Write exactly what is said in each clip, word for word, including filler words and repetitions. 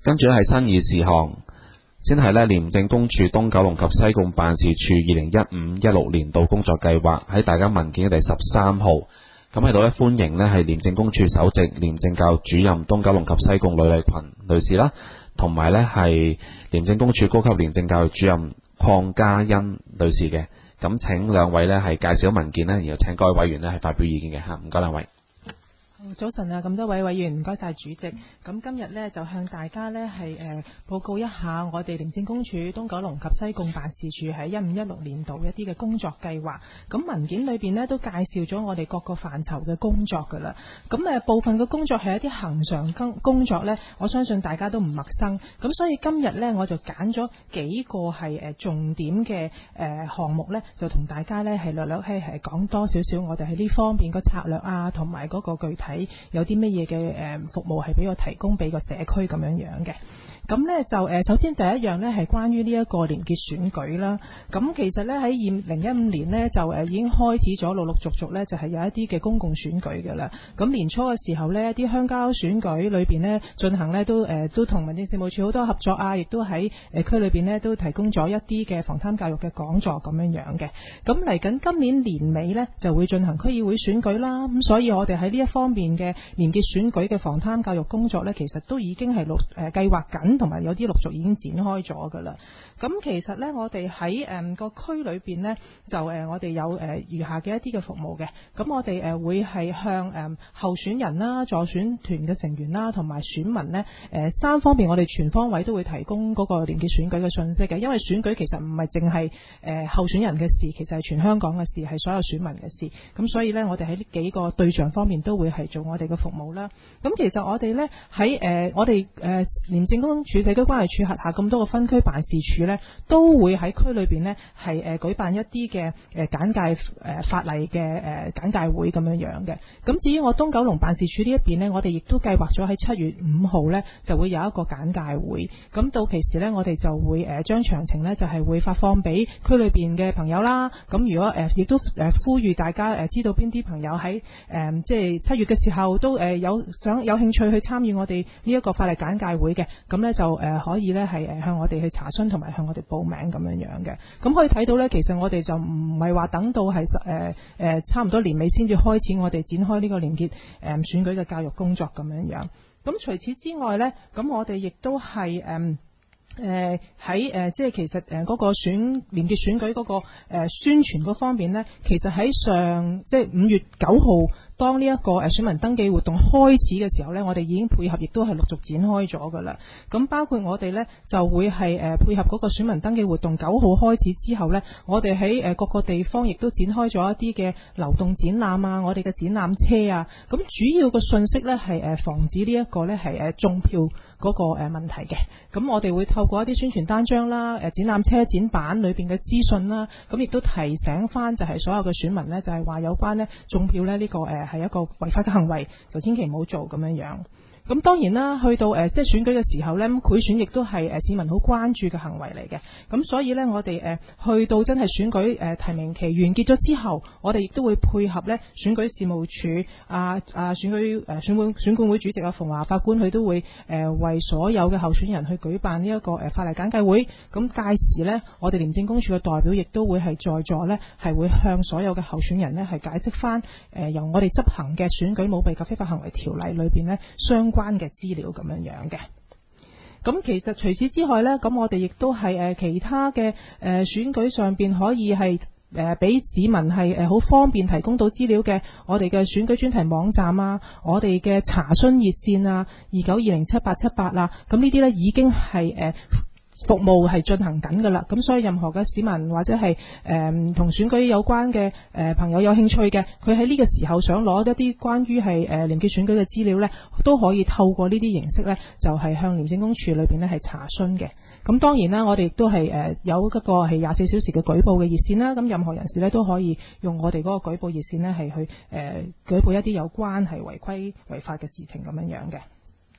跟住咧係新議事項，先係咧廉政公署東九龍及西貢辦事處二零一五一六年度工作計劃，喺大家文件嘅第十三號。咁喺度咧歡迎咧係廉政公署首席廉政教育主任東九龍及西貢呂麗群女士啦，同埋咧係廉政公署高級廉政教育主任鄺嘉欣女士嘅。咁請兩位咧係介紹文件咧，然後請各位委員咧係發表意見嘅嚇。唔該兩位。 早晨啊，咁多位委員，唔該晒主席。咁今日呢，就向大家呢係誒、呃、報告一下我哋廉政公署東九龍及西貢辦事處喺一五一六年度一啲嘅工作計劃。咁文件裏邊呢，都介紹咗我哋各個範疇嘅工作噶啦。咁誒、呃、部分嘅工作係一啲恆常工工作呢，我相信大家都唔陌生。咁所以今日呢，我就揀咗幾個係誒重點嘅誒項目呢，就同大家呢係略略係係講多少少我哋喺呢方面個策略啊，同埋嗰個具體。睇有啲乜嘢嘅誒服務係俾我提供俾個社區咁樣樣嘅。咁呢就誒首先第一樣呢係關於呢一個廉潔選舉啦。咁其實呢喺二零一五年呢就誒已經開始咗陸陸續續呢就係有一啲嘅公共選舉嘅啦。咁年初嘅時候呢，一啲鄉郊選舉裏邊呢進行呢都誒都同民政事務處好多合作啊，亦都喺誒區裏邊呢都提供咗一啲嘅防貪教育嘅講座咁樣樣嘅。咁嚟緊今年年尾呢就會進行區議會選舉啦。咁所以我哋喺呢一方面嘅廉潔選舉嘅防貪教育工作呢，其實都已經係陸誒計劃緊。同埋有啲陸續已經展開咗㗎啦。咁其實呢，我哋喺誒個區裏邊呢，就誒、呃、我哋有誒、呃、餘下嘅一啲嘅服務嘅。咁我哋誒、呃、會係向誒、呃、候選人啦、助選團嘅成員啦，同埋選民呢，誒、呃、三方面，我哋全方位都會提供嗰個廉潔選舉嘅信息嘅。因為選舉其實唔係淨係誒候選人嘅事，其實係全香港嘅事，係所有選民嘅事。咁所以呢，我哋喺呢幾個對象方面都會係做我哋嘅服務啦。咁其實我哋呢，喺誒、呃、我哋誒、呃、廉政公署社區關係處轄下咁多個分區辦事處呢，都會喺區裏邊呢係誒舉辦一啲嘅誒簡介誒法例嘅誒簡介會咁樣樣嘅。咁至於我東九龍辦事處呢一邊呢，我哋亦都計劃咗喺七月五號呢就會有一個簡介會。咁到期時呢，我哋就會誒將詳情呢就係會發放俾區裏邊嘅朋友啦。咁如果誒亦都誒呼籲大家誒知道邊啲朋友喺誒即係七月嘅時候都誒有想有興趣去參與我哋呢一個法例簡介會嘅，咁呢就誒可以呢係誒向我哋去查詢同埋向我哋報名咁樣樣嘅。咁可以睇到呢，其實我哋就唔係話等到係誒誒差唔多年尾先至開始我哋展開呢個廉潔誒選舉嘅教育工作咁樣樣。咁除此之外呢，咁我哋亦都係誒誒喺誒即係其實誒嗰個選廉潔選舉嗰個誒宣傳嗰方面呢，其實喺上即係五月九號。當呢一個誒選民登記活動開始嘅時候呢，我哋已經配合，亦都係陸續展開咗㗎啦。咁包括我哋呢就會係誒配合嗰個選民登記活動九號開始之後呢，我哋喺誒各個地方亦都展開咗一啲嘅流動展覽啊，我哋嘅展覽車啊。咁主要嘅訊息呢係誒防止呢一個呢係誒中票嗰個誒問題嘅。咁我哋會透過一啲宣傳單張啦、誒展覽車展板裏邊嘅資訊啦，咁亦都提醒翻就係所有嘅選民呢，就係話有關呢中票呢呢個誒。係一個違法嘅行為，就千祈唔好做咁樣樣。咁當然啦，去到誒、呃、即係選舉嘅時候呢，賄選亦都係誒市民好關注嘅行為嚟嘅。咁所以呢，我哋誒、呃、去到真係選舉誒、呃、提名期完結咗之後，我哋亦都會配合呢選舉事務處啊啊選舉誒、呃、選管選管會主席啊馮華法官，佢都會誒、呃、為所有嘅候選人去舉辦呢一個誒法例簡介會。咁屆時呢，我哋廉政公署嘅代表亦都會係在座呢，係會向所有嘅候選人呢係解釋翻誒由我哋執行嘅選舉舞弊及非法行為條例裏邊呢相關嘅資料咁樣樣嘅。咁其實除此之外呢，咁我哋亦都係誒其他嘅誒選舉上邊可以係誒俾市民係誒好方便提供到資料嘅，我哋嘅選舉專題網站啊，我哋嘅查詢熱線啊，二九二零七八七八啦，咁呢啲呢已經係誒服務係進行緊㗎啦。咁所以任何嘅市民或者係誒同選舉有關嘅誒、呃、朋友有興趣嘅，佢喺呢個時候想攞一啲關於係誒廉潔選舉嘅資料呢，都可以透過呢啲形式呢，就係、是、向廉政公署裏邊呢係查詢嘅。咁當然啦，我哋亦都係誒有一個係廿四小時嘅舉報嘅熱線啦。咁任何人士呢，都可以用我哋嗰個舉報熱線呢，係去誒舉報一啲有關係違規違法嘅事情咁樣樣嘅。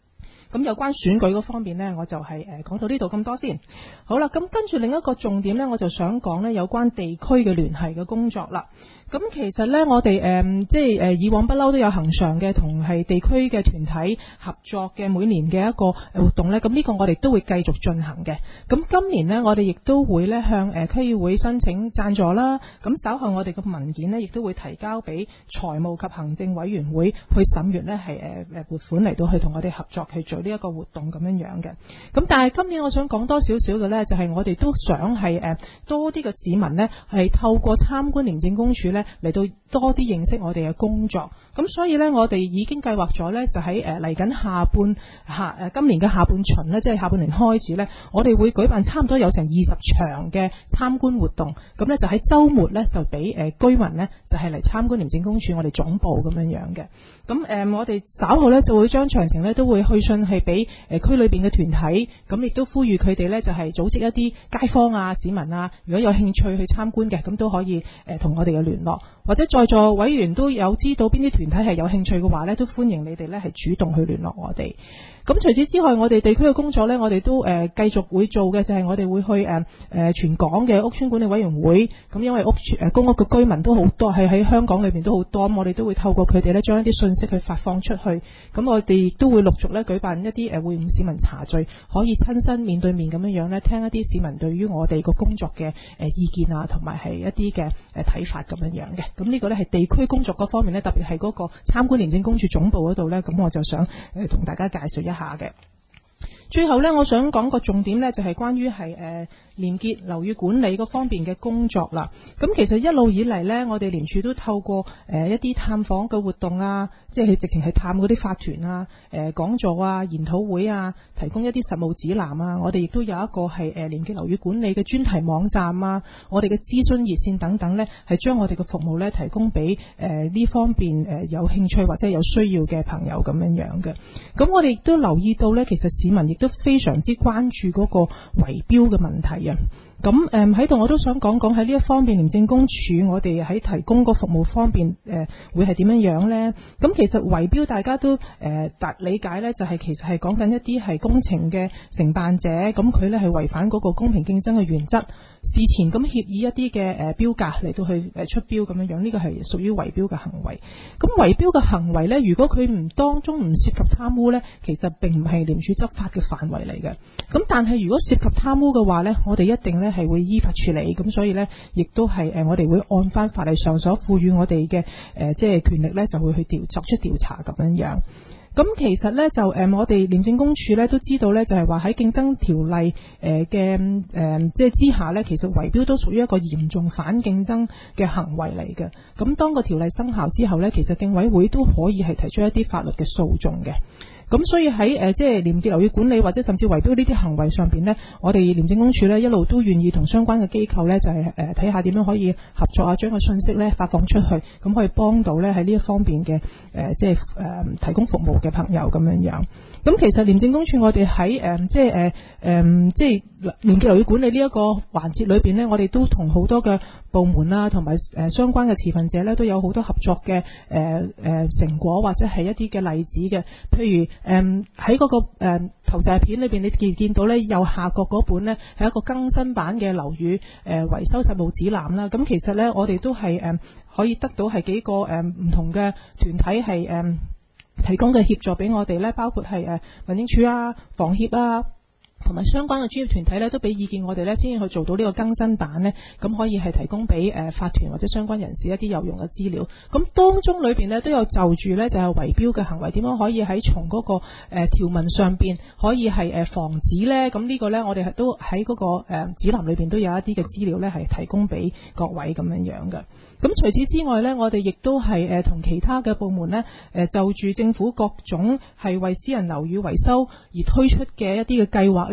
咁有關選舉嗰方面呢，我就係誒講到呢度咁多先。好啦，咁跟住另一個重點呢，我就想講呢有關地區嘅聯繫嘅工作啦。咁其實呢，我哋誒、嗯、即係誒以往不嬲都有恆常嘅同係地區嘅團體合作嘅每年嘅一個活動呢。咁呢個我哋都會繼續進行嘅。咁今年呢，我哋亦都會呢向誒區議會申請贊助啦。咁稍後我哋嘅文件呢，亦都會提交俾財務及行政委員會去審閱呢，係誒誒撥款嚟到去同我哋合作去做呢一個活動咁樣樣嘅。咁但係今年我想講多少少嘅呢，就係、是、我哋都想係誒多啲嘅市民呢，係透過參觀廉政公署呢，嚟到多啲認識我哋嘅工作。咁所以呢，我哋已經計劃咗呢，就喺誒嚟緊下半下誒今年嘅下半旬呢，即係下半年開始呢，我哋會舉辦差唔多有成二十場嘅參觀活動。咁呢，就喺週末呢，就俾誒居民呢，就係嚟參觀廉政公署我哋總部咁樣樣嘅。咁誒我哋稍後呢，就會將詳情呢，都會去信係俾誒區裏邊嘅團體，咁亦都呼籲佢哋呢，就係組織一啲街坊啊市民啊，如果有興趣去參觀嘅，咁都可以誒同我哋嘅聯絡，或者在座委員都有知道邊啲團體係有興趣嘅話呢，都歡迎你哋呢係主動去聯絡我哋。咁除此之外，我哋地區嘅工作呢，我哋都誒、呃、繼續會做嘅就係、是、我哋會去誒誒、呃、全港嘅屋邨管理委員會。咁因為屋誒、呃、公屋嘅居民都好多，係喺香港裏邊都好多，咁我哋都會透過佢哋呢將一啲信息去發放出去。咁我哋亦都會陸續呢舉辦一啲誒會晤市民茶聚，可以親身面對面咁樣樣呢聽一啲市民對於我哋個工作嘅誒、呃、意見啊，同埋係一啲嘅誒睇法咁樣樣嘅。咁呢個呢係地區工作嗰方面呢，特別係嗰個參觀廉政公署總部嗰度呢，咁我就想誒同、呃、大家介紹一下嘅。最後呢，我想講個重點呢，就係關於係誒廉潔樓宇管理嗰方面嘅工作啦。咁其實一路以嚟呢，我哋廉署都透過誒一啲探訪嘅活動啊，即係直情係探嗰啲法團啊、誒講座啊、研討會啊，提供一啲實務指南啊。我哋亦都有一個係誒廉潔樓宇管理嘅專題網站啊，我哋嘅諮詢熱線等等呢，係將我哋嘅服務呢提供俾誒呢方面誒有興趣或者有需要嘅朋友咁樣樣嘅。咁我哋亦都留意到呢，其實市民亦都非常之關注嗰個圍標嘅問題啊。咁誒喺度我都想講講喺呢一方面，廉政公署我哋喺提供個服務方面誒、呃、會係點樣樣呢？咁其實圍標大家都誒達、呃、理解呢，就係、是、其實係講緊一啲係工程嘅承辦者，咁佢呢係違反嗰個公平競爭嘅原則，事前咁協議一啲嘅誒標價嚟到去誒出標咁樣樣，呢個係屬於圍標嘅行為。咁圍標嘅行為呢，如果佢唔當中唔涉及貪污呢，其實並唔係廉署執法嘅範圍嚟嘅。咁但係如果涉及貪污嘅話呢，我哋一定呢係會依法處理。咁所以呢，亦都係誒我哋會按翻法例上所賦予我哋嘅誒即係權力呢，就會去調作出調查咁樣樣。咁其實咧就誒、呃，我哋廉政公署咧都知道咧，就係話喺競爭條例誒嘅誒即係之下咧，其實圍標都屬於一個嚴重反競爭嘅行為嚟嘅。咁當個條例生效之後咧，其實競委會都可以係提出一啲法律嘅訴訟嘅。咁所以喺誒即係廉潔樓宇管理或者甚至圍標呢啲行為上邊呢，我哋廉政公署呢一路都願意同相關嘅機構呢，就係誒睇下點樣可以合作啊，將個信息呢發放出去，咁可以幫到呢喺呢一方面嘅誒即係誒提供服務嘅朋友咁樣樣。咁其實廉政公署我哋喺誒即係誒誒即係廉潔樓宇管理呢一個環節裏邊呢，我哋都同好多嘅部門啦，同埋誒相關嘅持份者呢，都有好多合作嘅誒誒成果或者係一啲嘅例子嘅。譬如誒喺嗰個誒、呃、投射片裏邊，你見見到呢右下角嗰本呢係一個更新版嘅樓宇誒、呃、維修實務指南啦。咁其實呢，我哋都係誒、呃、可以得到係幾個誒唔、呃、同嘅團體係誒、呃、提供嘅協助俾我哋呢，包括係誒民政處啊、房協啊，同埋相關嘅專業團體咧，都俾意見我哋咧，先至去做到呢個更新版呢，咁可以係提供俾誒法團或者相關人士一啲有用嘅資料。咁當中裏邊呢，都有就住呢，就係圍標嘅行為點樣可以喺從嗰個誒條文上邊可以係誒防止呢。咁呢個呢，我哋係都喺嗰個誒指南裏邊都有一啲嘅資料呢，係提供俾各位咁樣樣嘅。咁除此之外呢，我哋亦都係誒同其他嘅部門呢，誒就住政府各種係為私人樓宇維修而推出嘅一啲嘅計劃呢，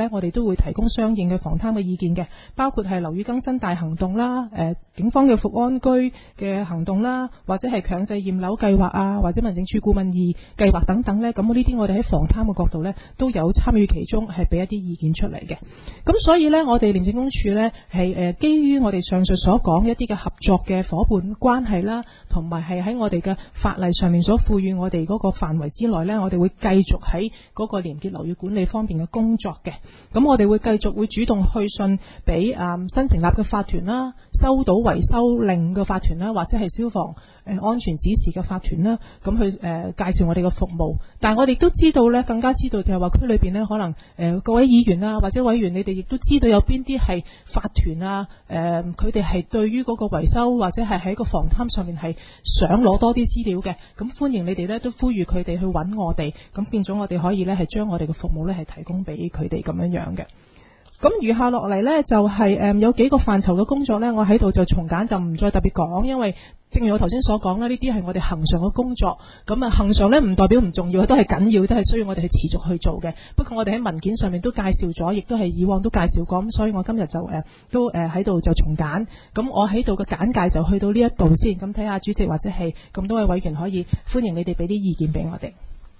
呢，我哋都會提供相應嘅防貪嘅意見嘅，包括係樓宇更新大行動啦，誒、呃、警方嘅復安居嘅行動啦，或者係強制驗樓計劃啊，或者民政處顧問二計劃等等呢。咁呢啲我哋喺防貪嘅角度呢，都有參與其中，係俾一啲意見出嚟嘅。咁所以呢，我哋廉政公署呢，係誒基於我哋上述所講一啲嘅合作嘅夥伴關係啦，同埋係喺我哋嘅法例上面所賦予我哋嗰個範圍之內呢，我哋會繼續喺嗰個廉潔樓宇管理方面嘅工作嘅。咁我哋會繼續會主動去信俾誒新成立嘅法團啦，收到維修令嘅法團啦，或者係消防誒安全指示嘅法團啦，咁去誒介紹我哋嘅服務。但係我哋都知道呢，更加知道就係話區裏邊呢，可能誒各位議員啊或者委員，你哋亦都知道有邊啲係法團啊，誒佢哋係對於嗰個維修或者係喺個防貪上面係想攞多啲資料嘅。咁歡迎你哋呢，都呼籲佢哋去揾我哋，咁變咗我哋可以呢，係將我哋嘅服務呢，係提供俾佢哋咁樣樣嘅。咁餘下落嚟呢，就係、是、誒、嗯、有幾個範疇嘅工作呢，我喺度就從簡就唔再特別講，因為正如我頭先所講啦，呢啲係我哋恆常嘅工作。咁啊恆常呢唔代表唔重要，都係緊要，都係需要我哋去持續去做嘅。不過我哋喺文件上面都介紹咗，亦都係以往都介紹過，咁所以我今日就誒、呃、都誒喺度就從簡。咁我喺度嘅簡介就去到呢一度先，咁睇下主席或者係咁多位委員可以歡迎你哋俾啲意見俾我哋。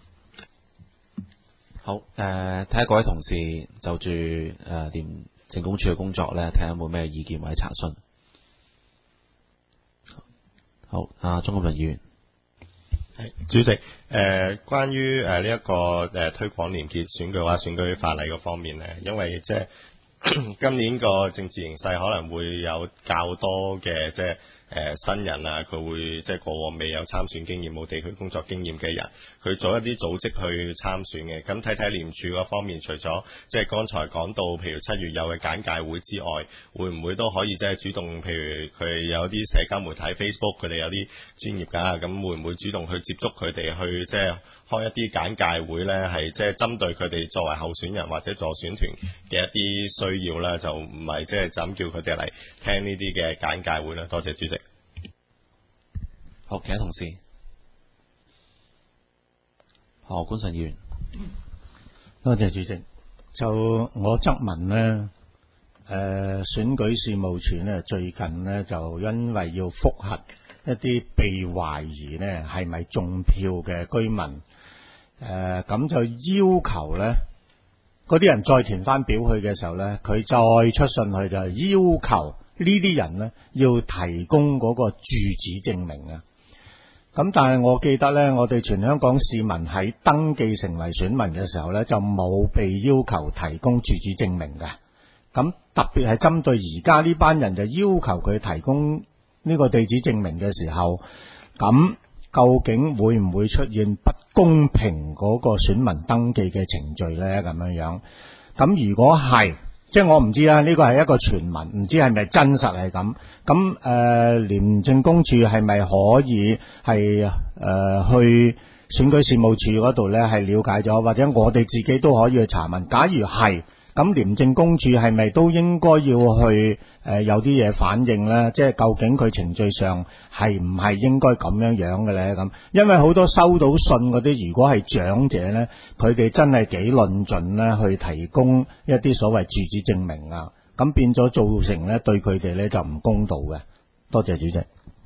好，誒睇下各位同事就住誒廉政公署嘅工作咧，睇下有冇咩意見或者查詢。好，阿鍾國斌議員， 係主席，誒、呃、關於誒呢一個誒、呃、推廣廉潔選舉或者選舉法例嗰方面咧，因為即係今年個政治形勢可能會有較多嘅即係。誒、呃、新人啊，佢會即係過往未有參選經驗、冇地區工作經驗嘅人，佢做一啲組織去參選嘅。咁睇睇廉署嗰方面，除咗即係剛才講到，譬如七月有嘅簡介會之外，會唔會都可以即係主動，譬如佢哋有啲社交媒體 Facebook，佢哋有啲專業㗎，咁會唔會主動去接觸佢哋去即係開一啲簡介會呢？係即係針對佢哋作為候選人或者助選團嘅一啲需要呢，就唔係即係就咁叫佢哋嚟聽呢啲嘅簡介會啦。多謝主席。 好，其他同事，何官神議員， 多謝主席。就我側問呢，誒、呃、選舉事務處呢，最近呢，就因為要覆核一啲被懷疑呢係咪中票嘅居民，誒、呃、咁就要求呢嗰啲人再填翻表去嘅時候呢，佢再出信去就要求呢啲人呢要提供嗰個住址證明啊。咁但係我記得呢，我哋全香港市民喺登記成為選民嘅時候呢，就冇被要求提供住址證明嘅。咁特別係針對而家呢班人，就要求佢提供呢個地址證明嘅時候，咁究竟會唔會出現不公平嗰個選民登記嘅程序呢？咁樣樣，咁如果係，即係我唔知啦，呢個係一個傳聞，唔知係咪真實係咁。咁誒，廉政公署係咪可以係誒、呃、去選舉事務處嗰度呢係了解咗，或者我哋自己都可以去查問。假如係，咁廉政公署係咪都應該要去誒、呃、有啲嘢反映呢？即係究竟佢程序上係唔係應該咁樣樣嘅呢？咁因為好多收到信嗰啲，如果係長者呢，佢哋真係幾論盡呢去提供一啲所謂住址證明啊，咁變咗造成呢對佢哋呢就唔公道嘅。多謝主席。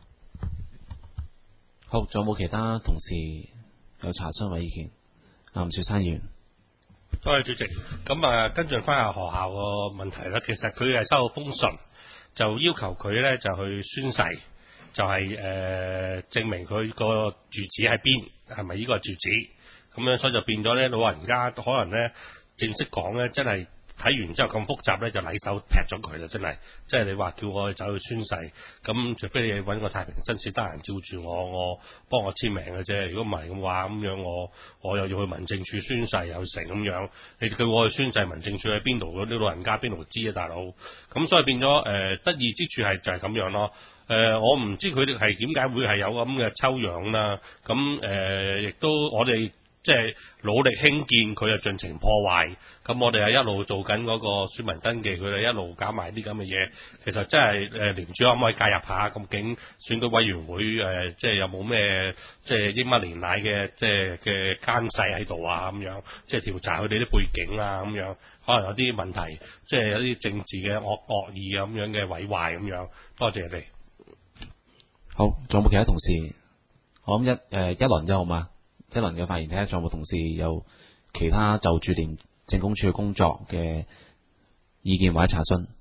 好，仲有冇其他同事有查詢或意見？啊，吳兆山議員。 多謝主席。咁啊，跟進翻下學校個問題啦。其實佢係收到封信，就要求佢咧就去宣誓，就係、是、誒、呃、證明佢個住址喺邊，係咪呢個住址？咁樣所以就變咗咧，老人家可能咧正式講咧，真係睇完之後咁複雜咧，就禮手劈咗佢啦，真係。即係你話叫我去走去宣誓，咁除非你揾個太平紳士得閒照住我，我幫我簽名嘅啫。如果唔係咁話，咁樣我我又要去民政處宣誓又成咁樣。你叫我去宣誓，民政處喺邊度？嗰啲老人家邊度知啊，大佬？咁所以變咗誒、呃、得意之處係就係咁樣咯。誒、呃，我唔知佢哋係點解會係有咁嘅抽樣啦。咁誒，亦、呃、都我哋即係努力興建，佢就盡情破壞。咁我哋係一路做緊嗰個選民登記，佢哋一路搞埋啲咁嘅嘢。其實真係誒廉署可唔可以介入下？究竟選舉委員會誒、呃、即係有冇咩即係英乜連奶嘅即係嘅奸細喺度啊？咁樣即係調查佢哋啲背景啊？咁樣可能有啲問題，即係有啲政治嘅惡惡意咁樣嘅毀壞咁樣。多謝你哋。 好，仲有冇其他同事？我諗一誒、呃、一輪啫好嘛？一輪嘅發言睇下，仲有冇同事有其他就住廉政公署嘅工作嘅意見或者查詢？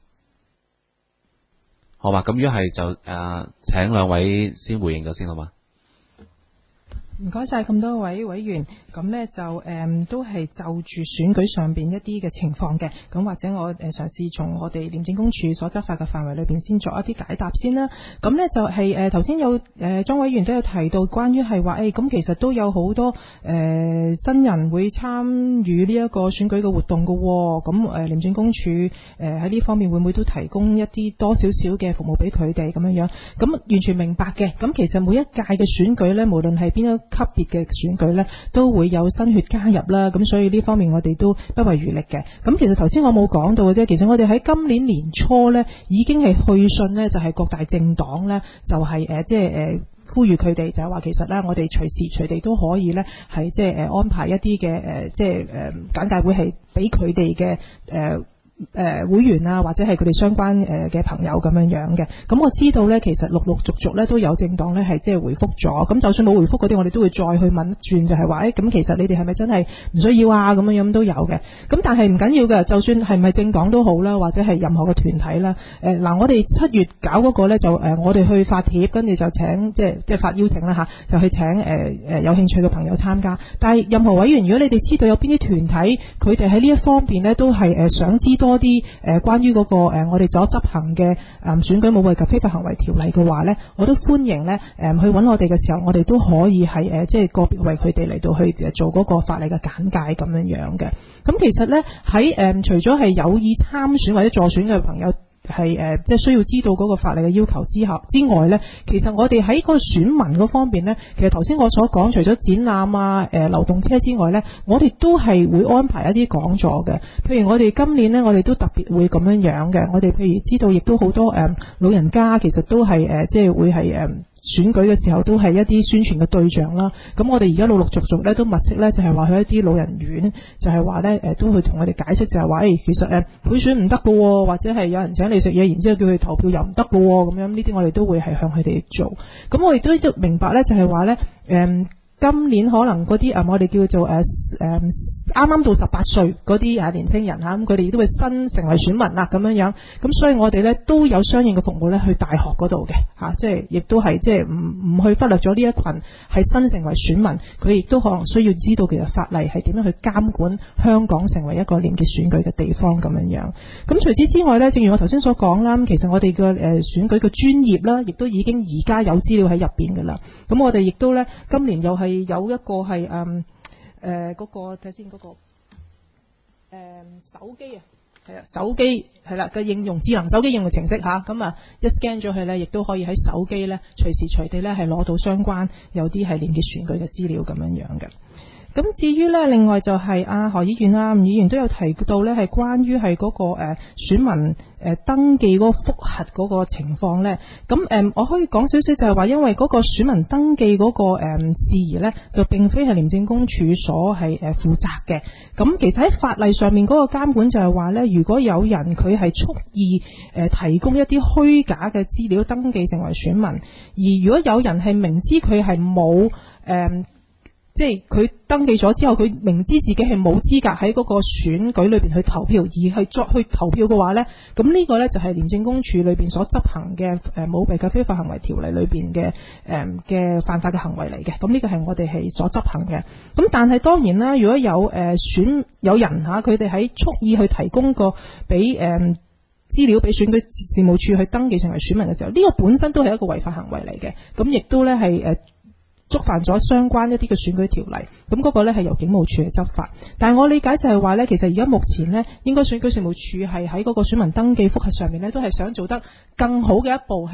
好嘛？咁如果係就誒、呃、請兩位先回應咗先好嘛？ 唔該晒咁多位委員，咁呢就誒、嗯、都係就住選舉上邊一啲嘅情況嘅，咁或者我誒嘗試從我哋廉政公署所執法嘅範圍裏邊先作一啲解答先啦。咁呢就係誒頭先有誒莊、呃、委員都有提到關於係話誒咁其實都有好多誒、呃、真人會參與呢一個選舉嘅活動㗎喎，咁誒廉政公署誒喺呢方面會唔會都提供一啲多少少嘅服務俾佢哋咁樣樣？咁完全明白嘅。咁其實每一屆嘅選舉呢，無論係邊一級別嘅選舉呢，都會有新血加入啦，咁所以呢方面我哋都不遺餘力嘅。咁其實頭先我冇講到嘅啫，其實我哋喺今年年初呢已經係去信呢，就係各大政黨呢，就係誒即係誒呼籲佢哋就係話其實呢，我哋隨時隨地都可以呢，係即係誒安排一啲嘅誒即係誒簡介會係俾佢哋嘅誒。誒、呃、會員啊，或者係佢哋相關誒嘅朋友咁樣樣嘅。咁我知道呢，其實陸陸續續呢都有政黨呢係即係回覆咗。咁就算冇回覆嗰啲，我哋都會再去問一轉，就係話誒，咁其實你哋係咪真係唔需要啊？咁樣樣都有嘅。咁但係唔緊要嘅，就算係咪政黨都好啦，或者係任何嘅團體啦。誒、呃、嗱，我哋七月搞嗰個呢，就誒、呃，我哋去發帖，跟住就請即係即係發邀請啦嚇，就去請誒誒、呃、有興趣嘅朋友參加。但係任何委員，如果你哋知道有邊啲團體，佢哋喺呢一方面呢，都係誒想知多多啲誒關於嗰、那個誒、呃、我哋所執行嘅誒、呃、選舉舞弊及非法行為條例嘅話咧，我都歡迎咧誒、呃、去揾我哋嘅時候，我哋都可以係誒、呃、即係個別為佢哋嚟到去做嗰個法例嘅簡介咁樣樣嘅。咁其實咧喺誒除咗係有意參選或者助選嘅朋友，係誒、呃，即係需要知道嗰個法例嘅要求之後之外呢，其實我哋喺個選民嗰方面呢，其實頭先我所講，除咗展覽啊、誒、呃、流動車之外呢，我哋都係會安排一啲講座嘅。譬如我哋今年呢，我哋都特別會咁樣樣嘅。我哋譬如知道，亦都好多誒、呃、老人家其實都係誒、呃，即係會係誒。呃選舉嘅時候都係一啲宣傳嘅對象啦，咁我哋而家陸陸續續咧都密切咧就係話去一啲老人院，就係話咧誒都會同佢哋解釋，就係話誒其實誒賄選唔得㗎，或者係有人請你食嘢，然之後叫佢投票又唔得㗎，咁樣呢啲我哋都會係向佢哋做。咁我亦都都明白咧，就係話咧誒今年可能嗰啲誒我哋叫做誒誒啱啱到十八歲嗰啲啊年輕人嚇，咁佢哋亦都會新成為選民啦咁樣樣，咁所以我哋咧都有相應嘅服務咧去大學嗰度嘅嚇，即係亦都係即係唔唔去忽略咗呢一群係新成為選民，佢亦都可能需要知道其實法例係點樣去監管香港成為一個廉潔選舉嘅地方咁樣樣。咁除此之外咧，正如我頭先所講啦，其實我哋嘅誒選舉嘅專業啦，亦都已經而家有資料喺入邊㗎啦。咁我哋亦都咧今年又係有一個係誒誒嗰個睇先嗰個誒、呃、手機啊，係啊手機係啦嘅應用智能手機應用程式嚇，咁啊一 scan 咗佢咧，亦都可以喺手機咧隨時隨地咧係攞到相關有啲係廉潔選舉嘅資料咁樣樣嘅。咁至於咧，另外就係阿何議員啊、吳議員都有提到咧，係關於係嗰個誒、呃、選民誒、呃、登記嗰個覆核嗰個情況咧。咁誒、呃，我可以講少少就係話，因為嗰個選民登記嗰、那個誒、呃、事宜咧，就並非係廉政公署所係誒、呃、負責嘅。咁其實喺法例上面嗰個監管就係話咧，如果有人佢係蓄意誒、呃、提供一啲虛假嘅資料登記成為選民，而如果有人係明知佢係冇誒。呃即係佢登記咗之後，佢明知自己係冇資格喺嗰個選舉裏邊去投票，而係再去投票嘅話呢，咁呢個呢就係廉政公署裏邊所執行嘅誒舞弊嘅非法行為條例裏邊嘅誒嘅犯法嘅行為嚟嘅。咁呢個係我哋係所執行嘅。咁但係當然啦，如果有誒、呃、選有人嚇佢哋喺蓄意去提供個俾誒資料俾選舉事務處去登記成為選民嘅時候，呢、這個本身都係一個違法行為嚟嘅。咁亦都呢係誒。呃觸犯咗相關一啲嘅選舉條例，咁嗰個呢係由警務處嚟執法。但係我理解就係話呢，其實而家目前呢，應該選舉事務處係喺嗰個選民登記覆核上面呢，都係想做得更好嘅一步，係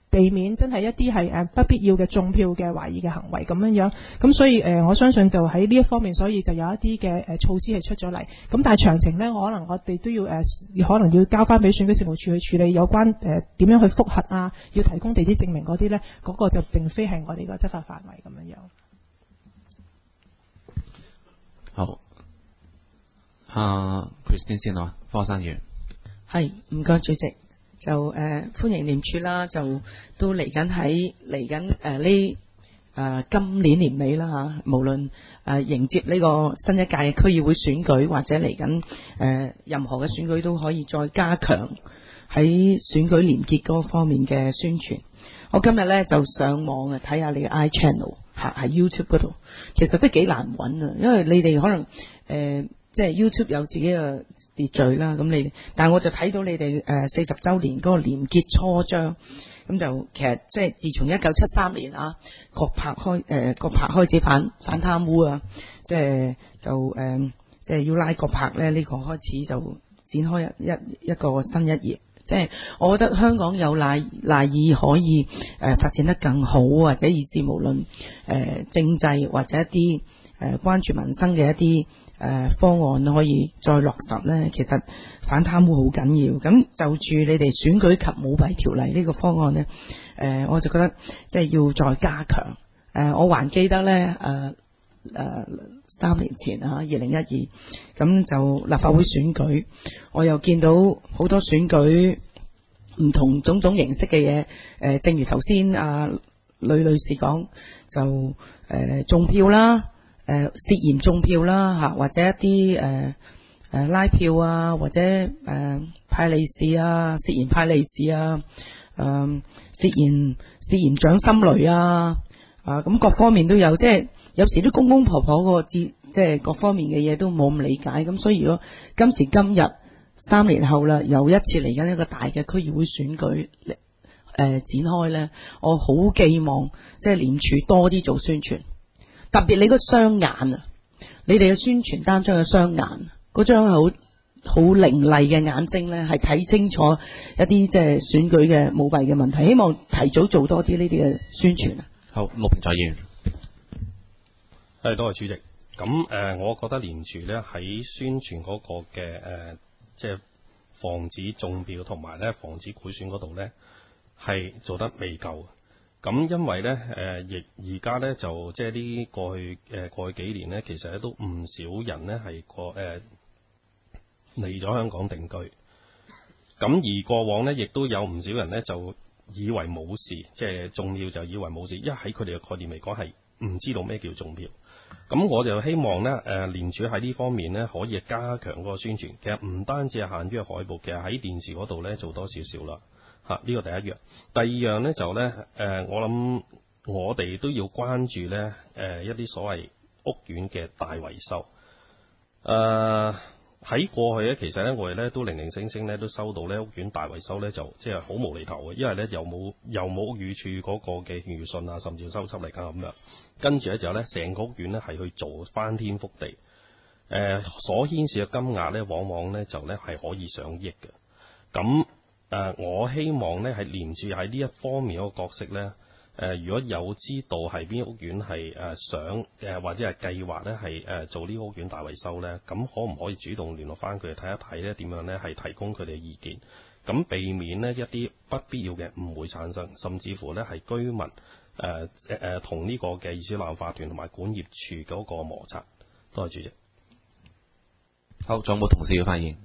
避免真係一啲係誒不必要嘅中票嘅懷疑嘅行為咁樣樣。咁所以誒、呃，我相信就喺呢一方面，所以就有一啲嘅誒措施係出咗嚟。咁但係詳情呢，可能我哋都要誒、呃，可能要交翻俾選舉事務處去處理有關誒點、呃、樣去覆核啊，要提供地址證明嗰啲呢，嗰、那個就並非係我哋個執法範圍咁樣樣。 好，啊 Christine 先啊，科生員。 係，唔該主席。就誒、呃、歡迎廉署啦，就都嚟緊喺嚟緊誒呢誒今年年尾啦嚇，無論誒、呃、迎接呢個新一屆嘅區議會選舉，或者嚟緊誒任何嘅選舉都可以再加強喺選舉廉潔嗰方面嘅宣傳。我今日咧就上網啊睇下你嘅 I Channel 嚇喺 YouTube 嗰度，其實都幾難揾啊，因為你哋可能誒、呃、即係 YouTube 有自己嘅秩序啦，咁你，但係我就睇到你哋誒四十週年嗰個廉潔初章，咁就其實即係自從一九七三年啊，國柏開誒國柏開始反反貪污啊，即係就誒即係要拉國柏咧，呢、這個開始就展開一一一個新一頁。即係我覺得香港有賴賴以可以誒、呃、發展得更好，或者以至無論誒、呃、政制或者一啲誒、呃、關注民生嘅一啲誒、呃、方案可以再落實咧，其實反貪污好緊要。咁就住你哋選舉及舞弊條例呢個方案咧，誒、呃、我就覺得即係要再加強。誒、呃、我還記得咧誒誒三年前啊，二零一二咁就立法會選舉，我又見到好多選舉唔同種種形式嘅嘢。誒、呃，正如頭先阿呂女士講，就誒、呃、中票啦，誒、呃、涉嫌中票啦嚇，或者一啲誒誒拉票啊，或者誒、呃、派利是啊，涉嫌派利是啊，誒、呃、涉嫌涉嫌掌心雷啊，啊咁各方面都有，即係。有時啲公公婆婆個啲即係各方面嘅嘢都冇咁理解，咁所以如果今時今日三年後啦，又一次嚟緊一個大嘅區議會選舉誒、呃、展開咧，我好寄望即係廉署多啲做宣傳，特別你個雙眼啊，你哋嘅宣傳單張嘅雙眼，嗰張好好凌厲嘅眼睛咧，係睇清楚一啲即係選舉嘅舞弊嘅問題，希望提早做多啲呢啲嘅宣傳啊。 好，陸平在議員。 係，多謝主席。咁誒、呃，我覺得廉署咧喺宣傳嗰個嘅誒、呃，即係防止中票同埋咧防止賄選嗰度咧，係做得未夠。咁因為咧誒，亦而家咧就即係啲過去誒、呃、過去幾年咧，其實咧都唔少人咧係過誒嚟咗香港定居。咁而過往咧，亦都有唔少人咧就以為冇事，即係中票就以為冇事，因為喺佢哋嘅概念嚟講係唔知道咩叫中票。咁我就希望咧，誒廉署喺呢方面咧可以加強嗰個宣傳。其實唔單止係限於海報，其實喺電視嗰度咧做多少少啦。嚇、啊，呢、這個第一樣。第二樣咧就咧，誒、呃、我諗我哋都要關注咧，誒、呃、一啲所謂屋苑嘅大維修。誒、呃、喺過去咧，其實咧我哋咧都零零星星咧都收到咧屋苑大維修咧就即係好無厘頭嘅，因為咧又冇又冇屋宇署嗰個嘅勸喻信啊，甚至收葺嚟㗎咁樣。跟住咧就咧，成個屋苑咧係去做翻天覆地，誒、呃、所牽涉嘅金額咧，往往咧就咧係可以上億嘅。咁誒、呃，我希望咧係廉署喺呢一方面嗰個角色咧，誒、呃、如果有知道係邊屋苑係誒、呃、想誒、呃、或者係計劃咧係誒做呢個屋苑大維修咧，咁可唔可以主動聯絡翻佢哋睇一睇咧點樣咧係提供佢哋嘅意見，咁避免呢一啲不必要嘅誤會產生，甚至乎咧係居民。誒誒同呢個嘅議事立法團同埋管業處嗰個摩擦。多謝主席。 好，仲有冇同事要發言？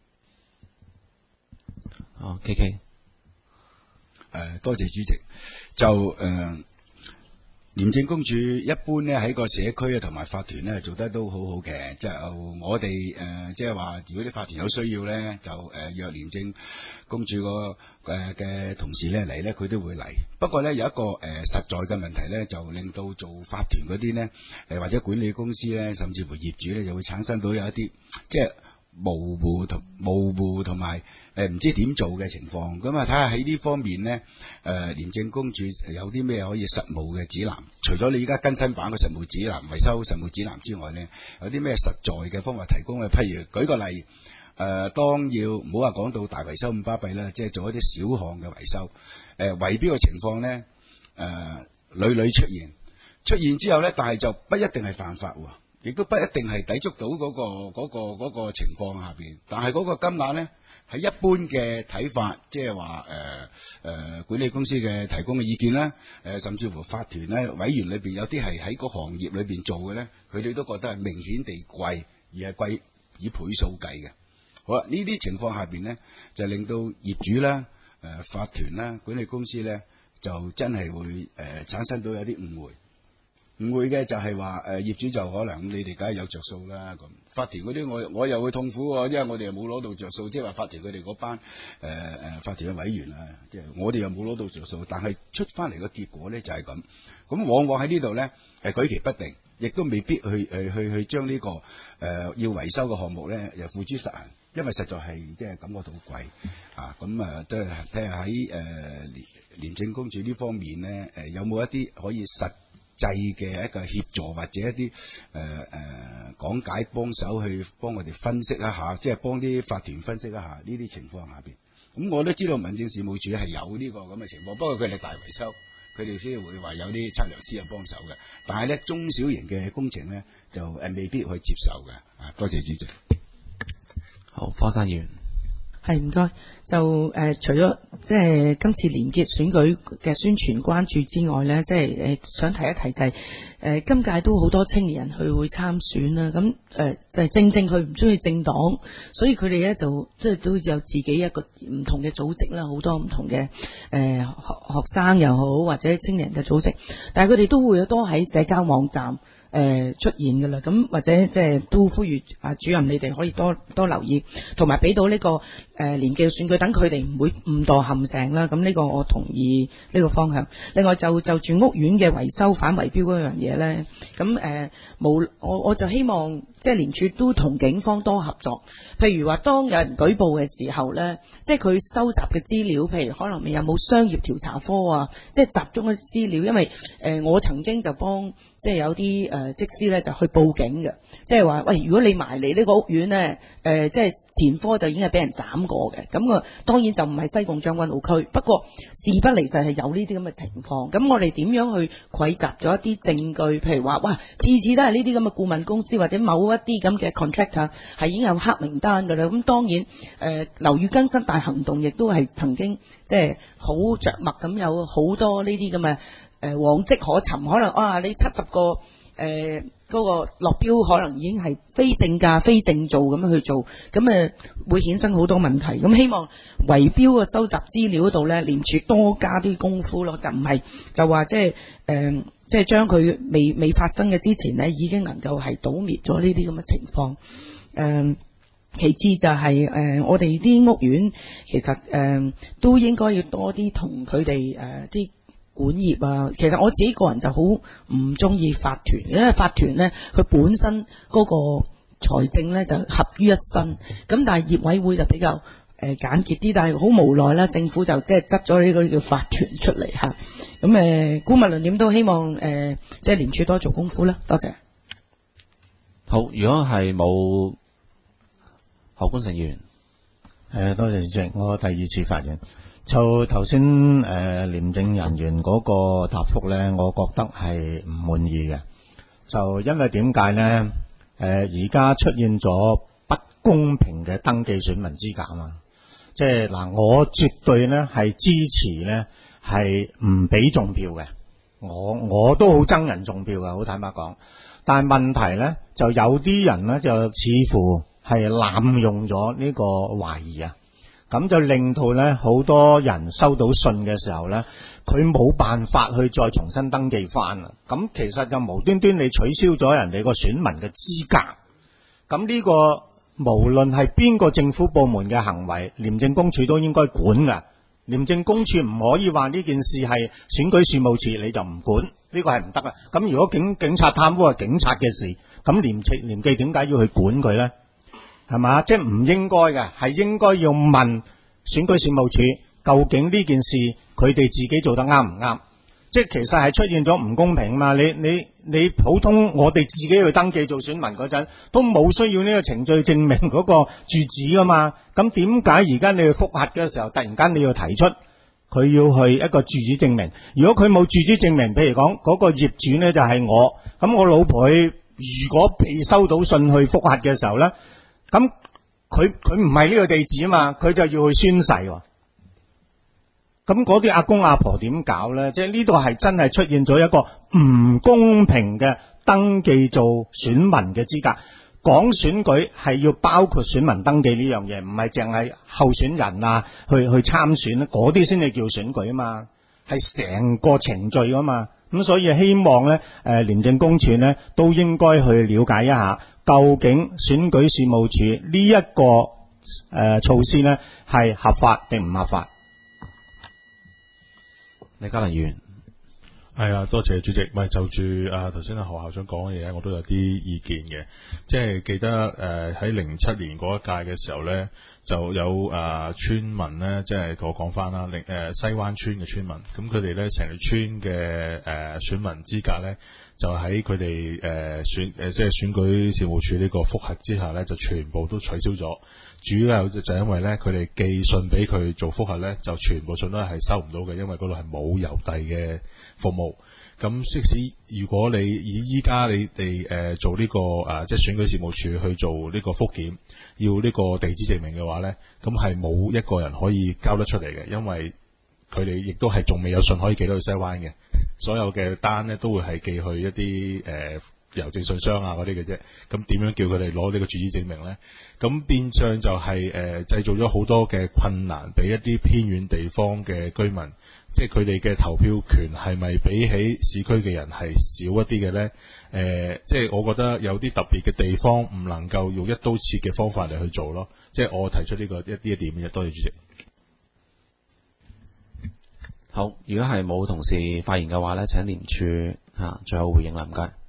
哦 ，K K。誒、 呃，多謝主席。就誒、呃，廉政公署一般咧喺個社區啊同埋法團咧做得都好好嘅。即係我哋誒，即係話如果啲法團有需要咧，就誒、呃、約廉政公署個誒嘅同事咧嚟咧，佢都會嚟。不過咧有一個誒、呃、實在嘅問題咧，就令到做法團嗰啲咧，誒或者管理公司咧，甚至乎業主咧，就會產生到有一啲即係模糊同模糊同埋誒唔知點做嘅情況。咁啊睇下喺呢方面咧，誒、呃、廉政公署有啲咩可以實務嘅指南？除咗你而家更新版嘅實務指南、維修實務指南之外咧，有啲咩實在嘅方法提供嘅？譬如舉個例。誒、 呃、當要唔好話講到大維修咁巴閉啦，即係做一啲小項嘅維修，誒圍標嘅情況咧誒屢屢出現，出現之後咧，但係就不一定係犯法喎，亦都不一定係抵觸到嗰、嗰個嗰、嗰個嗰個情況下邊，但係嗰個金額咧。喺一般嘅睇法，即係話誒誒管理公司嘅提供嘅意見啦，誒、呃、甚至乎法團咧委員裏邊有啲係喺個行業裏邊做嘅咧，佢哋都覺得係明顯地貴，而係貴以倍數計嘅。好啦，呢啲情況下邊咧，就令到業主啦、誒、呃、法團啦、管理公司咧，就真係會誒、呃、產生到有啲誤會。唔會嘅就係話誒業主就可能你哋梗係有着數啦，咁法團嗰啲我我又會痛苦喎，因為我哋又冇攞到着數，即係話法團佢哋嗰班誒誒、呃、法團嘅委員啊，即係我哋又冇攞到着數，但係出翻嚟嘅結果咧就係咁，咁往往喺呢度咧係舉棋不定，亦都未必去誒去去將呢、這個誒、呃、要維修嘅項目咧又付諸實行，因為實在係即係感覺到貴啊，咁啊都係睇下喺誒廉廉政公署呢方面咧誒、呃、有冇一啲可以實制嘅一個協助或者一啲誒誒講解幫手去幫我哋分析一下，即係幫啲法團分析一下呢啲情況下邊。咁我都知道民政事務處係有呢個咁嘅情況，不過佢哋大維修，佢哋先會話有啲測量師去幫手嘅。但係咧中小型嘅工程咧就誒未必去接受嘅。啊，多謝主席。 好，方生議員。 係唔該，就誒、呃、除咗即係今次廉潔選舉嘅宣傳關注之外咧，即係誒、呃、想提一提就係、是、誒、呃、今屆都好多青年人去會參選啦，咁誒、呃、就係、是、正正佢唔中意政黨，所以佢哋咧就即係都有自己一個唔同嘅組織啦，好多唔同嘅誒、呃、學學生又好或者青年人嘅組織，但係佢哋都會有多喺社交網站。誒、呃、出現嘅啦，咁或者即係都呼籲啊主任你哋可以多多留意，同埋俾到呢、這個誒、呃、廉潔選舉，等佢哋唔會誤墮陷阱啦。咁呢個我同意呢個方向。另外就就住屋苑嘅維修反圍標嗰樣嘢咧，咁誒冇我我就希望即係廉署都同警方多合作。譬如話當有人舉報嘅時候咧，即係佢收集嘅資料，譬如可能有冇商業調查科啊，即係集中嘅資料，因為誒、呃、我曾經就幫。即係有啲誒職司咧就去報警嘅，即係話喂，如果你埋嚟呢個屋苑咧，誒、呃、即係前科就已經係俾人斬過嘅，咁啊當然就唔係西貢將軍澳區，不過事不離就係有呢啲咁嘅情況。咁我哋點樣去匯集咗一啲證據？譬如話哇，次次都係呢啲咁嘅顧問公司或者某一啲咁嘅 contractor 係已經有黑名單㗎啦。咁當然誒、呃、樓宇更新大行動亦都係曾經即係好著墨咁有好多呢啲咁嘅。誒往績可尋，可能啊你七十個誒嗰、呃那個落標，可能已經係非正價、非正做咁樣去做，咁誒會衍生好多問題。咁希望圍標嘅收集資料嗰度咧，廉署多加啲功夫咯，就唔係就話即係誒，即係將佢未未發生嘅之前咧，已經能夠係倒滅咗呢啲咁嘅情況。誒、呃，其次就係、是、誒、呃，我哋啲屋苑其實誒、呃、都應該要多啲同佢哋誒啲。管業啊，其實我自己個人就好唔中意法團，因為法團呢，佢本身嗰個財政呢就合於一身，咁但係業委會就比較誒、呃、簡潔啲，但係好無奈啦，政府就即係執咗呢個叫法團出嚟嚇，咁誒姑勿論點都希望誒、呃、即係廉署多做功夫啦，多謝。 好，如果係冇何官成議員，誒、 呃、多謝主席，我第二次發言。就頭先誒廉政人員嗰個答覆咧，我覺得係唔滿意嘅。就因為點解咧？誒而家出現咗不公平嘅登記選民資格啊嘛！即係嗱，我絕對咧係支持咧係唔俾中票嘅。我我都好憎人中票嘅，好坦白講。但係問題咧，就有啲人咧就似乎係濫用咗呢個懷疑啊。咁就令到咧好多人收到信嘅時候咧，佢冇辦法去再重新登記翻啊！咁其實就無端端你取消咗人哋個選民嘅資格，咁呢個無論係邊個政府部門嘅行為，廉政公署都應該管噶。廉政公署唔可以話呢件事係選舉事務處你就唔管，呢個係唔得啊！咁如果警警察貪污係警察嘅事，咁廉政廉記點解要去管佢咧？係嘛？即係唔應該嘅，係應該要問選舉事務處究竟呢件事佢哋自己做得啱唔啱？ 即係其實係出現咗唔公平嘛。你你你普通我哋自己去登記做選民嗰陣，都冇需要呢個程序證明嗰個住址噶嘛。咁點解而家你去複核嘅時候，突然間你要提出佢要去一個住址證明？如果佢冇住址證明，譬如講嗰個業主呢就係我，咁我老婆去如果被收到信去複核嘅時候呢，咁佢佢唔係呢個地址啊嘛，佢就要去宣誓喎。咁嗰啲阿公阿婆點搞呢？即係呢度係真係出現咗一個唔公平嘅登記做選民嘅資格。講選舉係要包括選民登記呢樣嘢，唔係淨係候選人啊去去參選嗰啲先至叫選舉啊嘛，係成個程序啊嘛。咁所以希望呢，誒廉政公署呢都應該去了解一下，究竟選舉事務處呢一個誒、呃、措施呢係合法定唔合法？ 李嘉能議員， 係啊，多謝主席。咪就住啊頭先阿何校長講嘅嘢，我都有啲意見嘅。即係記得誒喺零七年嗰一屆嘅時候咧，就有啊村民咧，即係同我講翻啦，零誒西灣村嘅村民，咁佢哋咧成條村嘅誒、呃、選民資格咧，就喺佢哋誒選誒即係選舉事務處呢個複核之下咧，就全部都取消咗。主要就因為咧，佢哋寄信俾佢做複核咧，就全部信都係收唔到嘅，因為嗰度係冇郵遞嘅服務。咁即使如果你以依家你哋誒、呃、做呢、這個誒、呃、即係選舉事務處去做呢個複檢，要呢個地址證明嘅話咧，咁係冇一個人可以交得出嚟嘅，因為佢哋亦都係仲未有信可以寄到去西灣嘅，所有嘅單咧都會係寄去一啲誒、呃郵政信箱啊嗰啲嘅啫，咁點樣叫佢哋攞呢個住址證明呢？咁變相就係、是、誒、呃、製造咗好多嘅困難俾一啲偏遠地方嘅居民，即係佢哋嘅投票權係咪比起市區嘅人係少一啲嘅呢？誒、呃，即係我覺得有啲特別嘅地方唔能夠用一刀切嘅方法嚟去做咯。即係我提出呢、這個一啲一點嘅，多謝主席。 好，如果係冇同事發言嘅話呢，請廉署嚇最後回應啦，唔該。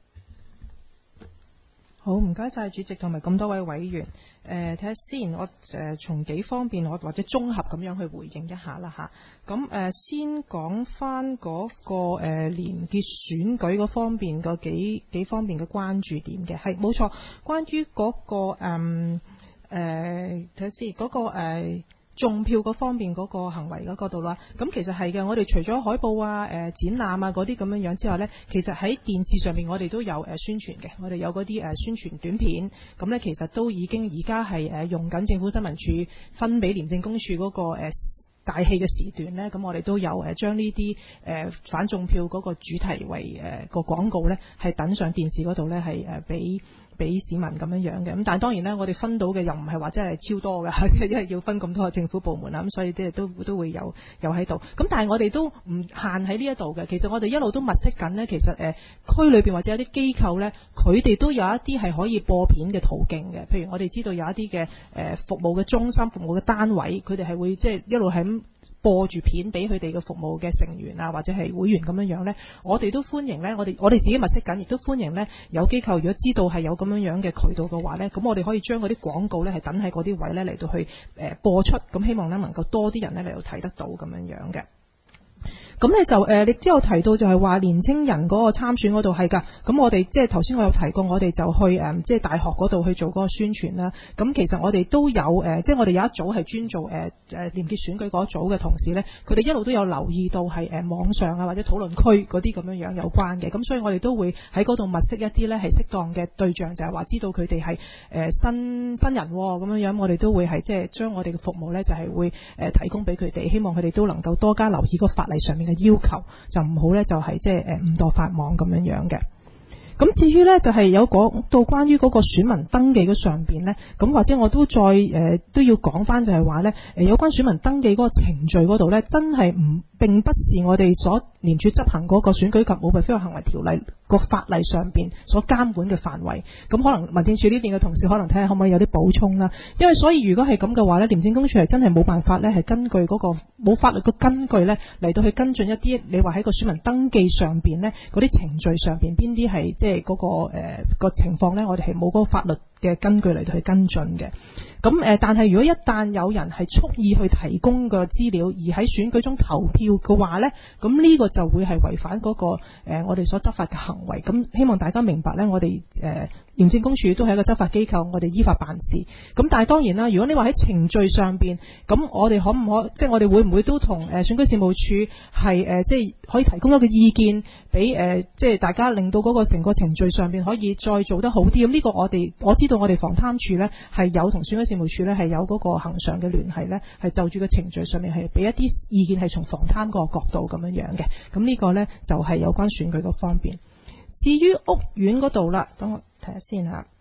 好，唔該晒主席同埋咁多位委員。誒睇下先，我誒、呃、從幾方面我或者綜合咁樣去回應一下啦嚇。咁、啊、誒先講翻嗰個誒、呃、廉潔選舉嗰方面個幾幾方面嘅關注點嘅，係冇錯。關於嗰、那個誒誒睇下先嗰個誒。呃中票嗰方面嗰個行為嗰度啦，咁其實係嘅。我哋除咗海報啊、誒、呃、展覽啊嗰啲咁樣樣之外呢，其實喺電視上面我哋都有誒、呃、宣傳嘅。我哋有嗰啲誒宣傳短片，咁呢其實都已經而家係誒用緊政府新聞處分俾廉政公署嗰、那個誒、呃、大戲嘅時段呢。咁我哋都有誒將呢啲誒反中票嗰個主題為誒、呃、個廣告呢，係等上電視嗰度呢，係誒俾。俾市民咁樣樣嘅，咁但係當然咧，我哋分到嘅又唔係話真係超多嘅，因為要分咁多個政府部門啦，咁所以啲都都會有有喺度。咁但係我哋都唔限喺呢一度嘅，其實我哋一路都物色緊呢。其實誒、呃、區裏邊或者有啲機構呢，佢哋都有一啲係可以播片嘅途徑嘅。譬如我哋知道有一啲嘅誒服務嘅中心、服務嘅單位，佢哋係會即係一路係咁播住片俾佢哋嘅服務嘅成員啊，或者係會員咁樣樣呢，我哋都歡迎呢。我哋我哋自己物色緊，亦都歡迎呢。有機構如果知道係有咁樣樣嘅渠道嘅話呢，咁我哋可以將嗰啲廣告呢係等喺嗰啲位呢嚟到去誒播出，咁希望呢能夠多啲人呢嚟到睇得到咁樣樣嘅。咁咧就誒，你之後提到就係話年青人嗰個參選嗰度係㗎，咁我哋即係頭先我有提過，我哋就去誒即係大學嗰度去做嗰個宣傳啦。咁其實我哋都有誒，即係我哋有一組係專做誒誒廉潔選舉嗰組嘅同事咧，佢哋一路都有留意到係誒網上啊或者討論區嗰啲咁樣樣有關嘅。咁所以我哋都會喺嗰度物色一啲咧係適當嘅對象，就係話知道佢哋係誒新新人咁樣樣，我哋都會係即係將我哋嘅服務咧就係會誒提供俾佢哋，希望佢哋都能夠多加留意個法例上面嘅要求，就唔好咧就係即係誒誤墮法網咁樣樣嘅。咁至於呢，就係、是、有講到關於嗰個選民登記嗰上邊呢，咁或者我都再誒、呃、都要講翻就係話呢，誒有關選民登記嗰個程序嗰度呢，真係唔並不是我哋所廉署執行嗰個選舉及舞弊非法行為條例個法例上邊所監管嘅範圍。咁可能民政處呢邊嘅同事可能睇下可唔可以有啲補充啦。因為所以如果係咁嘅話呢，廉政公署係真係冇辦法呢，係根據嗰、那個冇法律嘅根據呢嚟到去跟進一啲你話喺個選民登記上邊呢嗰啲程序上邊邊啲係即係嗰個誒、呃、個情況呢，我哋係冇嗰個法律嘅根據嚟到去跟進嘅。咁誒，但係如果一旦有人係蓄意去提供個資料，而喺選舉中投票嘅話呢，咁呢個就會係違反嗰、那個誒、呃、我哋所執法嘅行為。咁希望大家明白呢，我哋誒廉政公署都係一個執法機構，我哋依法辦事。咁但係當然啦，如果你話喺程序上邊，咁我哋可唔可，即係我哋會唔會都同誒選舉事務處係誒即係可以提供一個意見俾誒即係大家，令到嗰個成個程序上邊可以再做得好啲。咁呢個我哋我知道我哋防貪處呢係有同選舉事務處呢係有嗰個恆常嘅聯繫呢，係就住個程序上面係俾一啲意見，係從防貪個角度咁樣樣嘅。咁呢個呢就係有關選舉嗰方面。至於屋苑嗰度啦，等我睇下先嚇。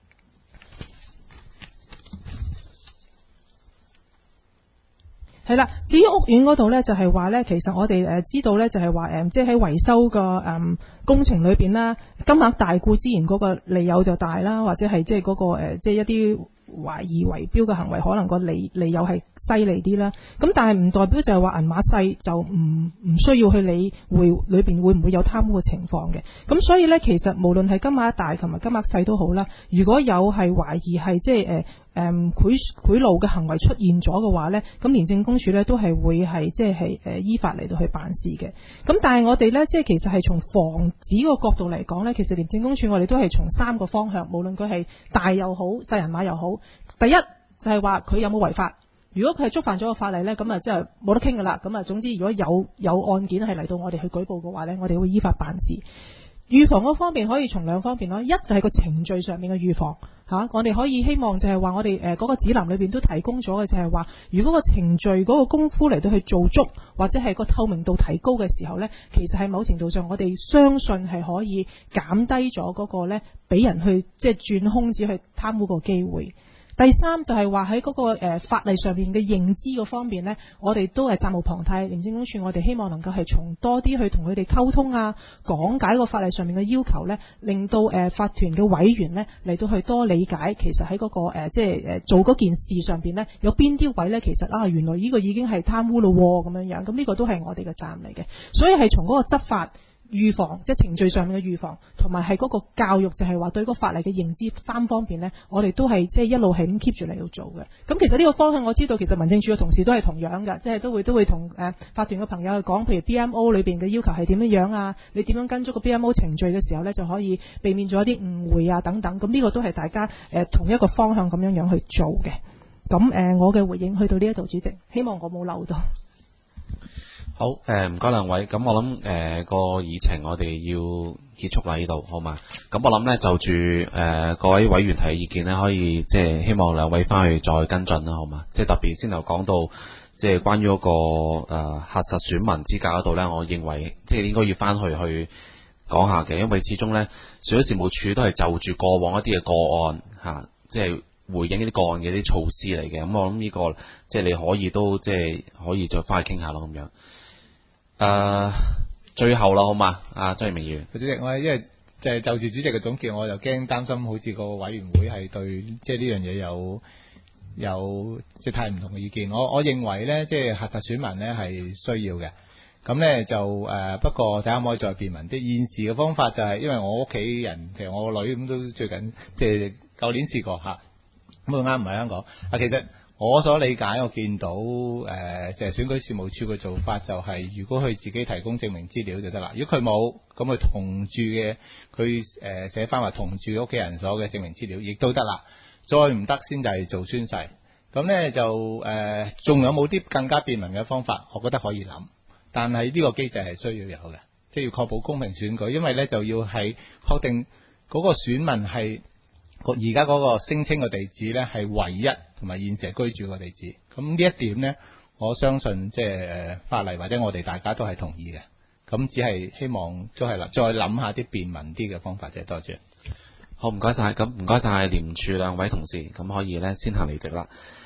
係啦，至於屋苑嗰度呢，就係話呢，其實我哋誒知道呢，就係話誒，即係喺維修個誒工程裏邊啦，金額大固之然嗰個利誘就大啦，或者係即係嗰個誒，即係一啲懷疑圍標嘅行為，可能個利利誘係犀利啲啦。咁但係唔代表就係話銀碼細就唔唔需要去理會裏邊會唔會有貪污嘅情況嘅。咁所以呢，其實無論係金額大同埋金額細都好啦，如果有係懷疑係即係誒。誒賄賄賂嘅行為出現咗嘅話呢，咁廉政公署呢都係會係即係誒依法嚟到去辦事嘅。咁但係我哋呢，即係其實係從防止個角度嚟講呢，其實廉政公署我哋都係從三個方向，無論佢係大又好，細人馬又好。第一就係話佢有冇違法，如果佢係觸犯咗個法例呢，咁啊即係冇得傾噶啦。咁啊總之如果有有案件係嚟到我哋去舉報嘅話呢，我哋會依法辦事。預防嗰方面可以從兩方面咯，一就係個程序上面嘅預防嚇、啊，我哋可以希望就係話我哋誒嗰個指南裏邊都提供咗嘅就係話，如果個程序嗰個功夫嚟到去做足，或者係個透明度提高嘅時候呢，其實喺某程度上我哋相信係可以減低咗嗰個呢俾人去即係轉空子去貪污個機會。第三就係話喺嗰個誒法例上面嘅認知嗰方面呢，我哋都係責無旁貸。廉政公署我哋希望能夠係從多啲去同佢哋溝通啊，講解個法例上面嘅要求呢，令到誒法團嘅委員呢嚟到去多理解，其實喺嗰個誒即係誒做嗰件事上邊呢，有邊啲位呢？其實啊原來呢個已經係貪污咯咁樣樣，咁呢個都係我哋嘅責任嚟嘅。所以係從嗰個執法預防，即係程序上面嘅預防，同埋係嗰個教育，就係話對嗰個法例嘅認知三方面呢，我哋都係即係一路係咁 keep 住嚟到做嘅。咁其實呢個方向我知道，其實民政處嘅同事都係同樣嘅，即係都會都會同誒法團嘅朋友去講，譬如 B M O 裏邊嘅要求係點樣樣啊，你點樣跟足個 B M O 程序嘅時候呢，就可以避免咗一啲誤會啊等等。咁呢個都係大家誒同一個方向咁樣樣去做嘅。咁誒我嘅回應去到呢一度，主席，希望我冇漏到。 好，誒唔該兩位，咁我諗誒個議程我哋要結束啦呢度，好嘛？咁我諗呢，就住誒、呃、各位委員提嘅意見呢，可以即係希望兩位翻去再跟進啦，好嘛？即係特別先頭講到即係關於嗰、那個誒、呃、核實選民資格嗰度呢，我認為即係應該要翻去去講下嘅，因為始終呢，選舉事務處都係就住過往一啲嘅個案嚇、啊，即係回應呢啲個案嘅啲措施嚟嘅。咁我諗呢、這個即係你可以都即係可以再翻去傾下咯，咁樣。誒、uh, 最後啦，好嘛？啊，張明宇， 主席，我係因為就係就住主席嘅總結，我就驚擔心好似個委員會係對即係呢樣嘢有有即係太唔同嘅意見。我我認為咧，即係核實選民咧係需要嘅。咁咧就誒、呃，不過睇下可唔可以再便民啲。現時嘅方法就係、是、因為我屋企人，其實我個女咁都最近即係舊年試過嚇，咁啱唔喺香港啊，其實。我所理解，我見到誒，就、呃、係選舉事務處嘅做法就係、是，如果佢自己提供證明資料就得啦。如果佢冇，咁佢同住嘅，佢誒寫翻話同住屋企人所嘅證明資料，亦都得啦。再唔得先就係做宣誓。咁咧就誒，仲、呃、有冇啲更加便民嘅方法？我覺得可以諗，但係呢個機制係需要有嘅，即係要確保公平選舉，因為咧就要係確定嗰個選民係。而家嗰個聲稱嘅地址呢，係唯一同埋現時居住嘅地址，咁呢一點呢，我相信即係法例或者我哋大家都係同意嘅，咁只係希望都係再諗下啲便民啲嘅方法啫。多謝。 好，唔該晒，咁唔該晒廉署兩位同事，咁可以呢先行離席啦。